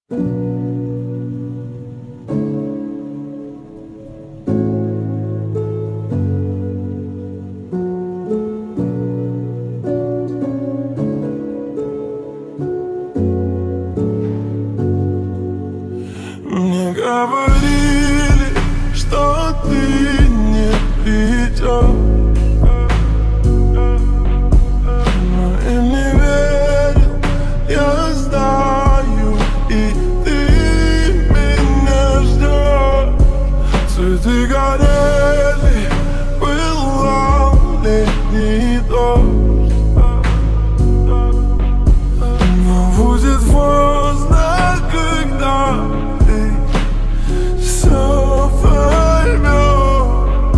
Мне говорили, что ты не придешь, но им не верил, я знаю, и ты меня ждешь. Цветы горели, был летний дождь, но будет поздно, когда все поймем.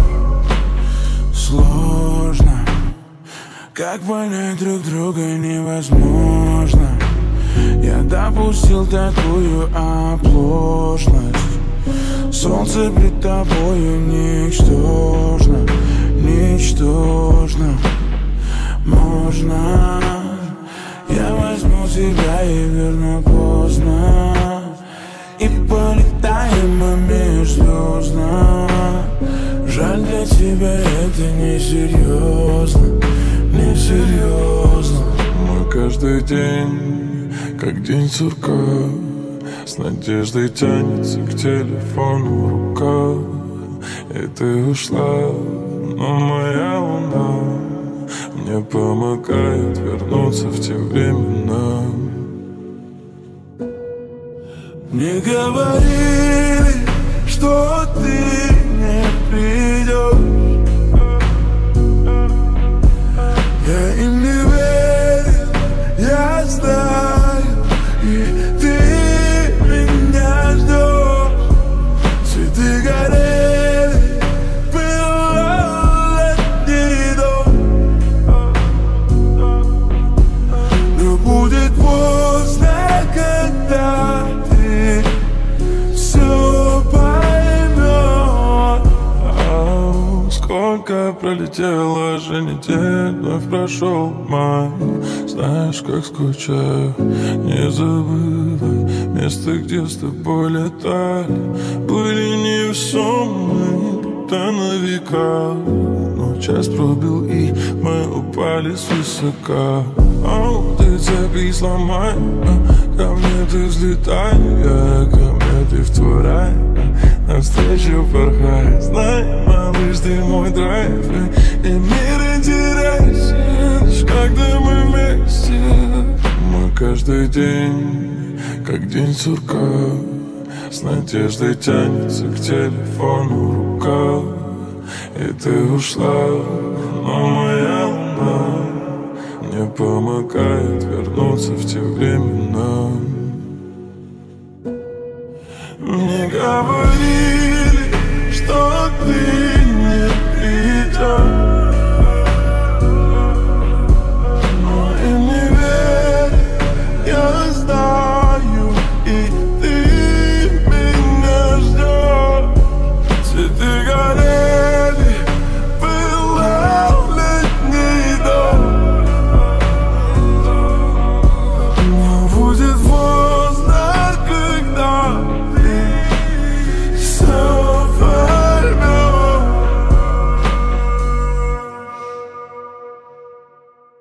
Сложно, как понять друг друга невозможно. Я допустил такую оплошность. Солнце пред тобою ничтожно, ничтожно. Можно, я возьму тебя и верну поздно, и полетаем мы межзвездно. Жаль, для тебя это несерьезно, несерьезно. Мой каждый день, как день сурка, с надеждой тянется к телефону рука. И ты ушла, но моя луна мне помогает вернуться в те времена. Мне говорили, что ты не придешь, я им не верил, я знаю, и ты меня ждешь. Цветы горели, был летний дождь, но будет поздно, когда все поймет. Сколько пролетело же недель, вновь прошел май. Знаешь, как скучаю, не забывай место, где с тобой летали. Были невесомые, будто на века, но час пробил, и мы упали свысока. Ты цепи сломай, ко мне ты взлетай, ко мне ты в твой рай, навстречу порхай. Знай, малыш, ты мой драйв, и мир интересен, лишь когда мы вместе. Мой каждый день, как день сурка, с надеждой тянется к телефону рука. И ты ушла, но моя луна мне помогает вернуться в те времена. Мне говорят,